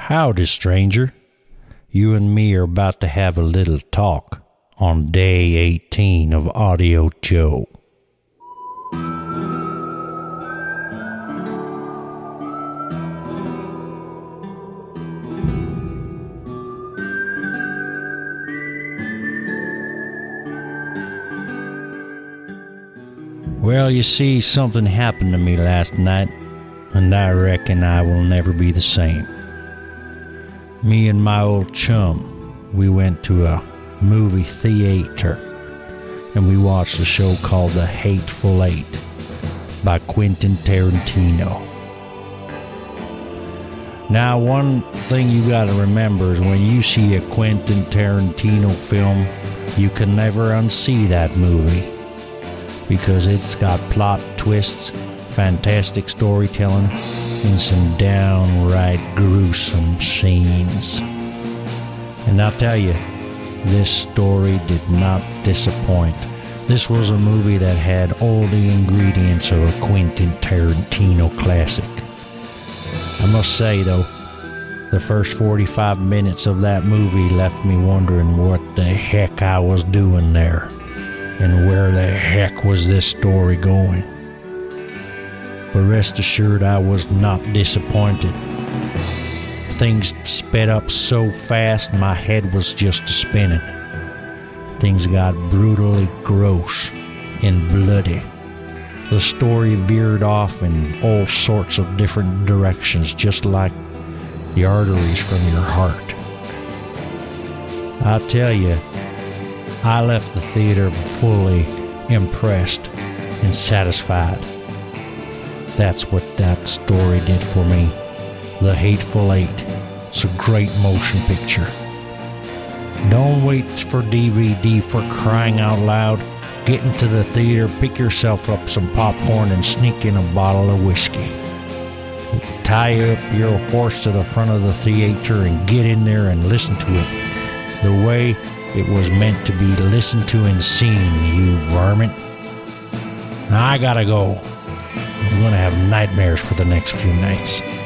Howdy, stranger. You and me are about to have a little talk on day 18 of Audio Joe. Well, you see, something happened to me last night, and I reckon I will never be the same. Me and my old chum, we went to a movie theater, and we watched a show called The Hateful Eight by Quentin Tarantino. Now, one thing you gotta remember is when you see a Quentin Tarantino film, you can never unsee that movie, because it's got plot twists, fantastic storytelling, and some downright gruesome scenes. And I'll tell you, this story did not disappoint. This was a movie that had all the ingredients of a Quentin Tarantino classic. I must say, though, the first 45 minutes of that movie left me wondering what the heck I was doing there, and where the heck was this story going. But rest assured, I was not disappointed. Things sped up so fast, my head was just spinning. Things got brutally gross and bloody. The story veered off in all sorts of different directions, just like the arteries from your heart. I tell you, I left the theater fully impressed and satisfied. That's what that story did for me. The Hateful Eight. It's a great motion picture. Don't wait for DVD, for crying out loud. Get into the theater, pick yourself up some popcorn, and sneak in a bottle of whiskey. Tie up your horse to the front of the theater and get in there and listen to it the way it was meant to be listened to and seen, you varmint. Now I gotta go. I'm gonna have nightmares for the next few nights.